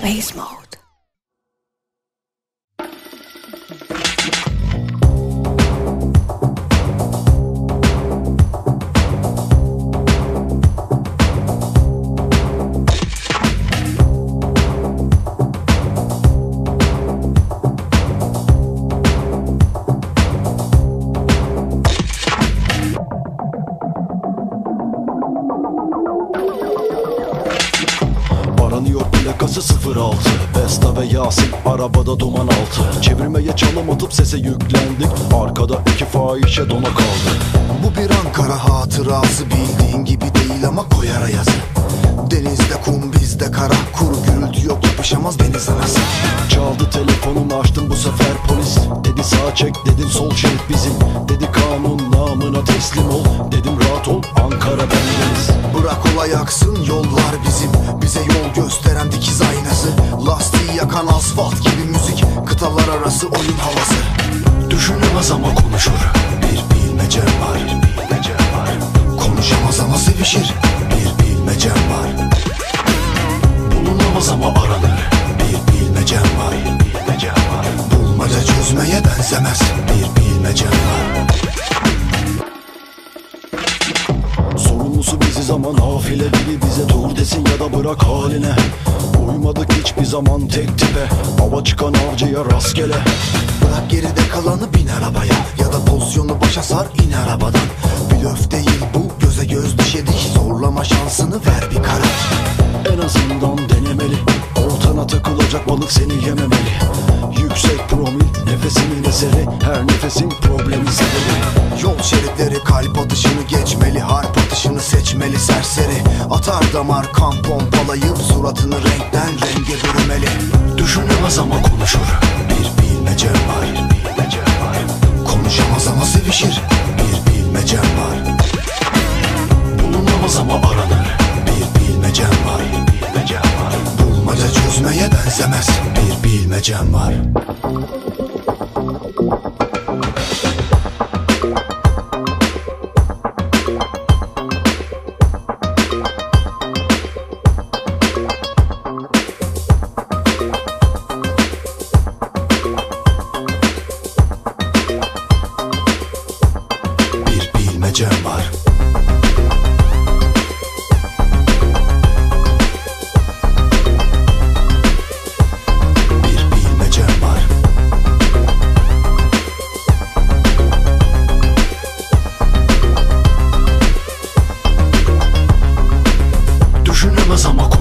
space mode. Aranıyor plakası 06 Vesta ve Yasin arabada duman altı. Çevirmeye çalım atıp sese yüklendik. Arkada iki fahişe dona kaldı. Bu bir Ankara hatırası, bildiğin gibi değil ama koyar yazı. Denizde kum bizde kara, kuru gürültü yok yapışamaz deniz anası. Çaldı telefonumu açtım bu sefer polis. Dedi sağ çek dedim sol şerit bizim. Dedi kanun namına teslim ol. Dedim rahat ol Ankara bendeniz. Bırak olay aksın yollar bizim. Bize yol gösteren dikiz aynası. Lastiği yakan asfalt gibi müzik. Kıtalar arası oyun havası. Düşünemez ama konuşur. Bir bilmecem var, konuşamaz ama sevişir. Bir bilmecem var, Bulunamaz ama aranır. bir bilmecem var. Bulmaca çözmeye benzemez. Bir bilmecem var. Sorumlusu biziz ama nafile biri bize dur desin ya da bırak haline. Uymadık hiçbir zaman tek tipe. Hava çıkan avcıya rastgele. Bırak geride kalanı bin arabaya. Ya da pozisyonu başa sar in arabadan. Blöf değil bu, göze göz dişe diş. Zorlama şansını ver bir karar. En azından denemeli. Oltana takılacak balık seni yememeli. Yüksek promil nefesimin eseri. Her nefesin problemi sebebi. Yol şeritleri kalp atışını geçmeli. Harp atışını seçmeli serseri. Atar damar kan pompalayıp suratını renkten renge bürümeli. Düşünemez ama konuşur. Bir bilmecem var, konuşamaz ama sevişir. Bir bilmecem var, Bulunamaz ama aranır. bir bilmecem var. Bulmaca çözmeye benzemez. Bir bilmecem var. Bir bilmecem var. Bir bilmecem var. Düşünemez ama